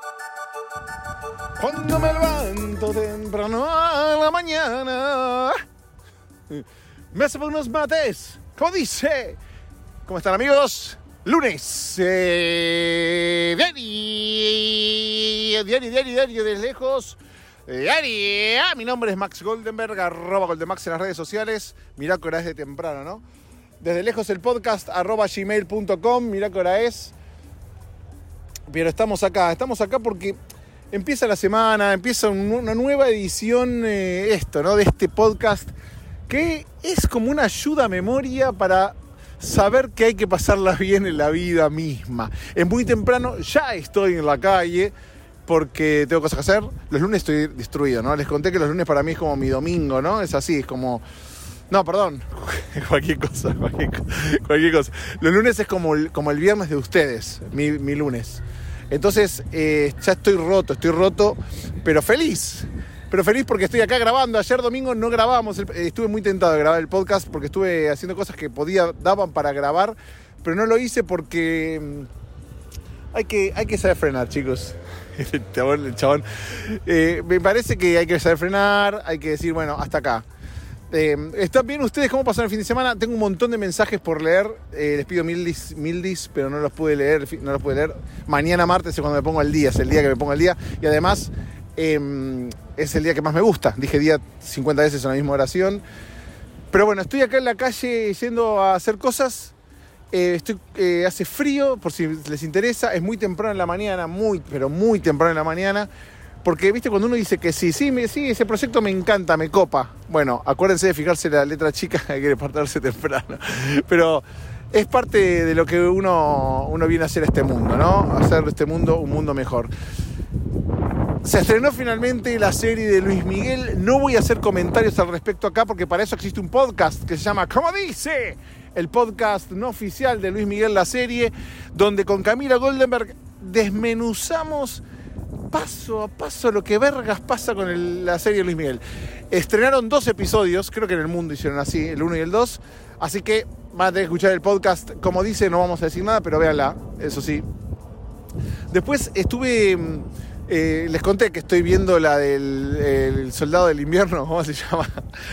Cuando me levanto temprano a la mañana, me hace unos mates, como dice. ¿Cómo están, amigos? Lunes, diario de lejos. Mi nombre es Max Goldenberg, @Goldenmax en las redes sociales. Mirá que hora es de temprano, ¿no? Desde lejos el podcast, @gmail.com. Mirá que hora es. Pero estamos acá porque empieza la semana, empieza una nueva edición, ¿no? De este podcast, que es como una ayuda a memoria para saber que hay que pasarla bien en la vida misma. Es muy temprano, ya estoy en la calle porque tengo cosas que hacer. Los lunes estoy destruido, ¿no? Les conté que los lunes para mí es como mi domingo, ¿no? Es así, es como... No, perdón, cualquier cosa. Los lunes es como el viernes de ustedes, mi lunes. Entonces, ya estoy roto, pero feliz porque estoy acá grabando. Ayer domingo no grabamos, estuve muy tentado de grabar el podcast porque estuve haciendo cosas que daban para grabar, pero no lo hice porque hay que saber frenar, chicos. El chabón. Me parece que hay que saber frenar, hay que decir, bueno, hasta acá. ¿Están bien ustedes? ¿Cómo pasaron el fin de semana? Tengo un montón de mensajes por leer. Les pido mil dis, pero no los pude leer. Mañana martes es cuando me pongo al día. Es el día que me pongo al día. Y además es el día que más me gusta. Dije día 50 veces en la misma oración. Pero bueno, estoy acá en la calle yendo a hacer cosas. Hace frío, por si les interesa. Es muy temprano en la mañana. Pero muy temprano en la mañana. Porque, viste, cuando uno dice que sí, ese proyecto me encanta, me copa. Bueno, acuérdense de fijarse la letra chica, hay que despertarse temprano. Pero es parte de lo que uno viene a hacer a este mundo, ¿no? Hacer de este mundo un mundo mejor. Se estrenó finalmente la serie de Luis Miguel. No voy a hacer comentarios al respecto acá, porque para eso existe un podcast que se llama ¿Cómo dice? El podcast no oficial de Luis Miguel, la serie, donde con Camila Goldenberg desmenuzamos paso a paso lo que vergas pasa con la serie de Luis Miguel. Estrenaron 2 episodios, creo que en el mundo hicieron así, el 1 y el 2, así que van a tener que escuchar el podcast. Como dice, no vamos a decir nada, pero véanla, eso sí. Después les conté que estoy viendo la del el Soldado del Invierno, ¿cómo se llama?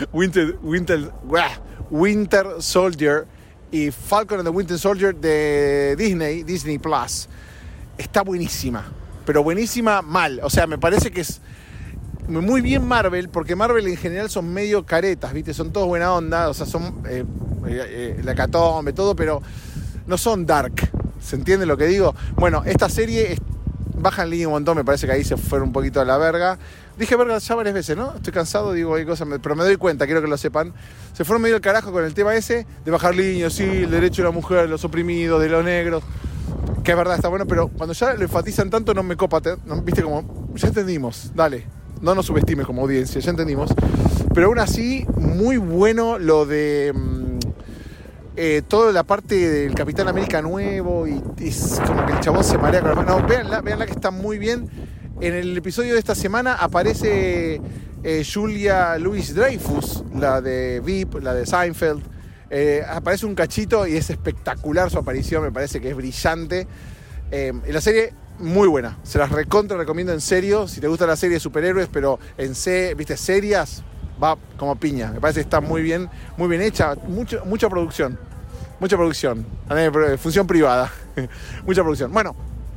Winter Soldier y Falcon and the Winter Soldier de Disney Plus. Está buenísima. Pero buenísima mal, o sea, me parece que es muy bien Marvel, porque Marvel en general son medio caretas, ¿viste? Son todos buena onda, o sea, son la hecatombe, todo, pero no son dark, ¿se entiende lo que digo? Bueno, esta serie baja en línea un montón, me parece que ahí se fueron un poquito a la verga. Dije verga ya varias veces, ¿no? Estoy cansado, digo, hay cosas, pero me doy cuenta, quiero que lo sepan. Se fueron medio al carajo con el tema ese de bajar líneas, sí, el derecho de la mujer, los oprimidos, de los negros. Que es verdad, está bueno, pero cuando ya lo enfatizan tanto no me copa, ¿no? Viste, como, ya entendimos, dale, no nos subestimes como audiencia, ya entendimos. Pero aún así, muy bueno lo de toda la parte del Capitán América nuevo, y es como que el chabón se marea con la mano. No, véanla que está muy bien. En el episodio de esta semana aparece Julia Louis-Dreyfus, la de VIP, la de Seinfeld. Aparece un cachito y es espectacular su aparición, me parece que es brillante. Y la serie, muy buena, se las recontra recomiendo en serio. Si te gusta la serie de superhéroes, pero viste, serias, va como piña. Me parece que está muy bien hecha, mucha producción. Función privada, mucha producción. Bueno,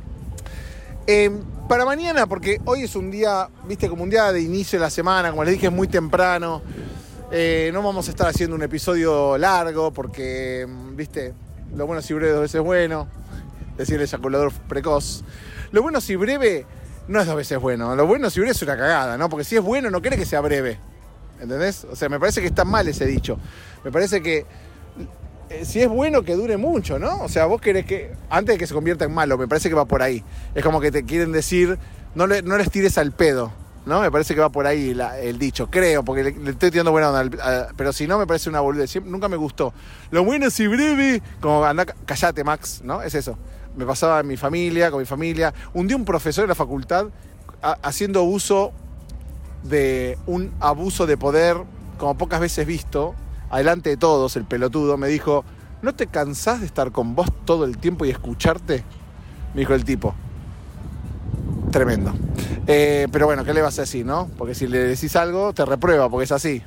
para mañana, porque hoy es un día, viste, como un día de inicio de la semana, como les dije, es muy temprano. No vamos a estar haciendo un episodio largo porque, viste, lo bueno si breve 2 veces bueno, decir el eyaculador precoz. Lo bueno si breve no es 2 veces bueno, lo bueno si breve es una cagada, ¿no? Porque si es bueno no querés que sea breve, ¿entendés? O sea, me parece que está mal ese dicho. Me parece que si es bueno que dure mucho, ¿no? O sea, vos querés que, antes de que se convierta en malo, me parece que va por ahí. Es como que te quieren decir, no les tires al pedo, ¿no? Me parece que va por ahí el dicho, creo, porque le estoy tirando buena onda, pero si no me parece una boludez, nunca me gustó. Lo bueno es y breve, como anda, callate Max, ¿no? Es eso. Me pasaba con mi familia. Un día un profesor de la facultad, haciendo uso de un abuso de poder como pocas veces visto, adelante de todos, el pelotudo, me dijo, ¿no te cansás de estar con vos todo el tiempo y escucharte? Me dijo el tipo. tremendo. Pero bueno, ¿qué le vas a decir, no? Porque si le decís algo, te reprueba, porque es así.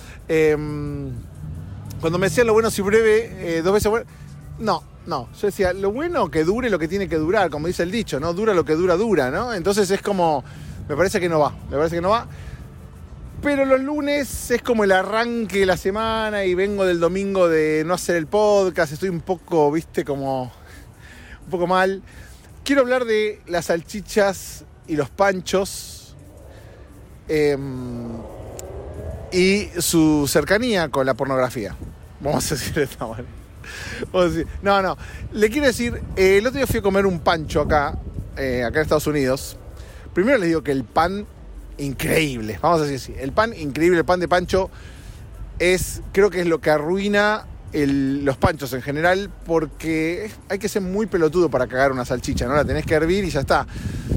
Cuando me decían lo bueno si breve, 2 veces bueno... No, yo decía, lo bueno que dure lo que tiene que durar, como dice el dicho, ¿no? Dura lo que dura, ¿no? Entonces es como, me parece que no va. Pero los lunes es como el arranque de la semana y vengo del domingo de no hacer el podcast, estoy un poco, un poco mal. Quiero hablar de las salchichas y los panchos y su cercanía con la pornografía. Vamos a decir de esta manera. No, le quiero decir, el otro día fui a comer un pancho acá en Estados Unidos. Primero les digo que el pan, increíble, vamos a decir así, el pan increíble, el pan de pancho creo que es lo que arruina los panchos en general, porque hay que ser muy pelotudo para cagar una salchicha, ¿no? La tenés que hervir y ya está.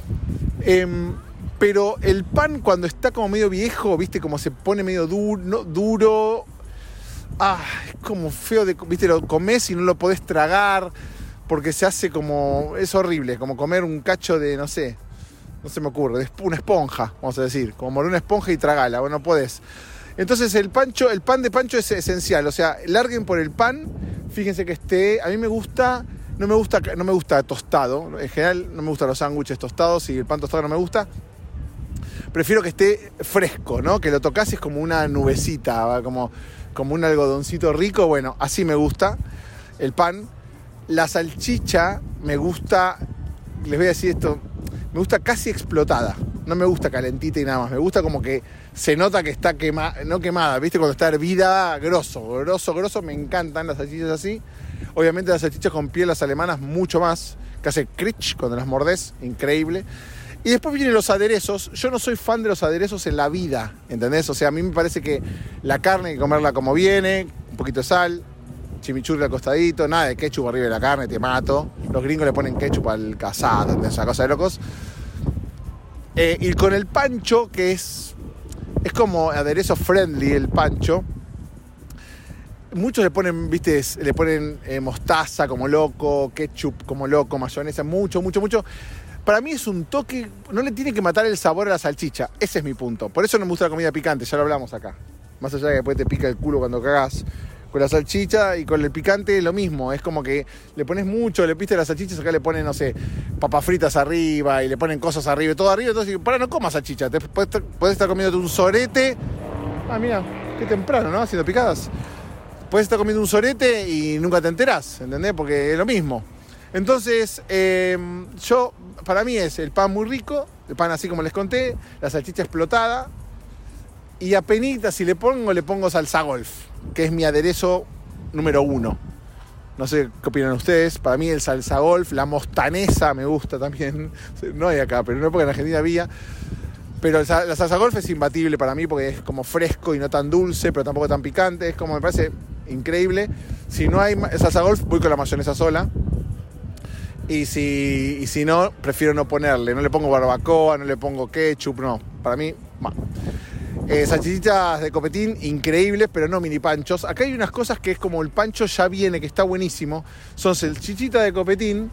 Pero el pan cuando está como medio viejo, viste, como se pone medio duro, es como feo, viste, lo comés y no lo podés tragar, porque se hace como, es horrible, como comer un cacho de, no se me ocurre, una esponja, vamos a decir, como morder una esponja y tragala, bueno, no podés. Entonces el pan de pancho es esencial, o sea, larguen por el pan, fíjense que esté, a mí no me gusta tostado, en general no me gustan los sándwiches tostados y el pan tostado no me gusta. Prefiero que esté fresco, ¿no? Que lo tocas es como una nubecita, como un algodoncito rico, bueno, así me gusta el pan. La salchicha me gusta, les voy a decir esto, me gusta casi explotada, no me gusta calentita y nada más, me gusta como que se nota que está no quemada, ¿viste? Cuando está hervida, grosso, me encantan las salchichas así. Obviamente las salchichas con piel, las alemanas, mucho más, que hace crunch cuando las mordés, increíble. Y después vienen los aderezos. Yo no soy fan de los aderezos en la vida, ¿entendés? O sea, a mí me parece que la carne hay que comerla como viene, un poquito de sal, chimichurri al costadito, nada de ketchup arriba de la carne, te mato. Los gringos le ponen ketchup al casado, ¿entendés? Esa cosa de locos. Y con el pancho, que es como aderezo friendly el pancho. Muchos le ponen, viste, mostaza como loco, ketchup como loco, mayonesa, mucho. Para mí es un toque, no le tiene que matar el sabor a la salchicha. Ese es mi punto. Por eso no me gusta la comida picante, ya lo hablamos acá. Más allá de que después te pica el culo cuando cagás. Con la salchicha y con el picante lo mismo. Es como que le pones mucho, le piste las salchichas, acá le ponen, papas fritas arriba y le ponen cosas arriba, todo arriba. Entonces, no comas salchicha. Puedes estar comiéndote un sorete. Mira, qué temprano, ¿no? Haciendo picadas. Puedes estar comiendo un sorete y nunca te enterás, ¿entendés? Porque es lo mismo. Entonces, para mí es el pan muy rico, el pan así como les conté, la salchicha explotada, y apenitas si le pongo salsa golf, que es mi aderezo número 1. No sé qué opinan ustedes, para mí el salsa golf, la mostanesa me gusta también, no hay acá, pero no porque en Argentina había, pero la salsa golf es imbatible para mí porque es como fresco y no tan dulce, pero tampoco tan picante, es como, me parece increíble. Si no hay salsa golf, voy con la mayonesa sola. Y si no, prefiero no ponerle. No le pongo barbacoa, no le pongo ketchup, no. Para mí, salchichitas de copetín, increíbles, pero no mini panchos. Acá hay unas cosas que es como el pancho ya viene, que está buenísimo. Son salchichitas de copetín.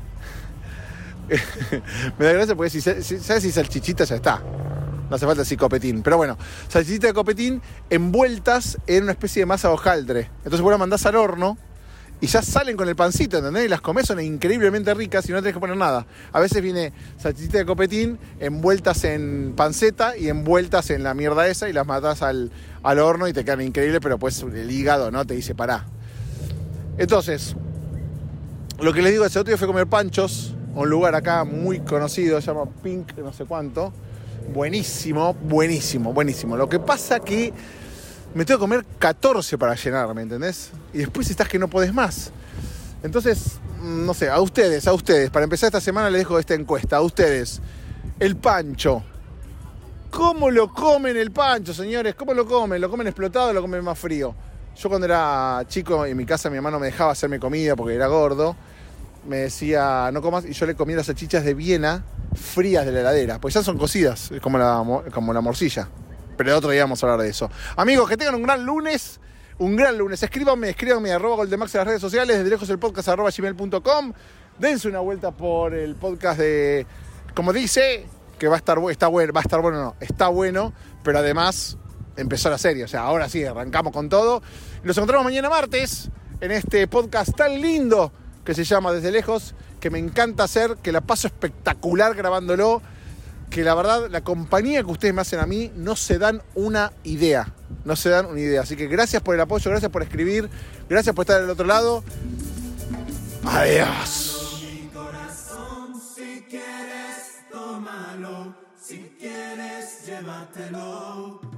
Me da gracia porque ¿sabes si salchichita ya está? No hace falta decir copetín. Pero bueno, salchichitas de copetín envueltas en una especie de masa de hojaldre. Entonces vos las mandás al horno y ya salen con el pancito, ¿entendés? Y las comés, son increíblemente ricas y no tenés que poner nada. A veces viene salchichita de copetín envueltas en panceta y envueltas en la mierda esa y las matás al horno y te quedan increíbles, pero pues el hígado, ¿no? Te dice pará. Entonces, lo que les digo, ese otro día fue a comer panchos a un lugar acá muy conocido, se llama Pink, no sé cuánto. Buenísimo. Lo que pasa que me tengo que comer 14 para llenarme, ¿entendés? Y después estás que no podés más. Entonces, no sé, a ustedes, para empezar esta semana les dejo esta encuesta, a ustedes, el pancho. ¿Cómo lo comen el pancho, señores? ¿Cómo lo comen? ¿Lo comen explotado o lo comen más frío? Yo cuando era chico, en mi casa mi mamá no me dejaba hacerme comida porque era gordo. Me decía, no comas, y yo le comía las salchichas de Viena frías de la heladera, pues ya son cocidas, como la morcilla. Pero el otro día vamos a hablar de eso. Amigos, que tengan un gran lunes. Escríbanme @goldemax en las redes sociales, desde lejos el podcast @gmail.com. Dense una vuelta por el podcast de, como dice, que está bueno, pero además empezó la serie. O sea, ahora sí, arrancamos con todo. Nos encontramos mañana martes en este podcast tan lindo que se llama Desde Lejos, que me encanta hacer, que la paso espectacular grabándolo, que la verdad, la compañía que ustedes me hacen a mí, no se dan una idea. Así que gracias por el apoyo, gracias por escribir, gracias por estar del otro lado. Adiós. Mi corazón, si quieres, tómalo. Si quieres, llévatelo.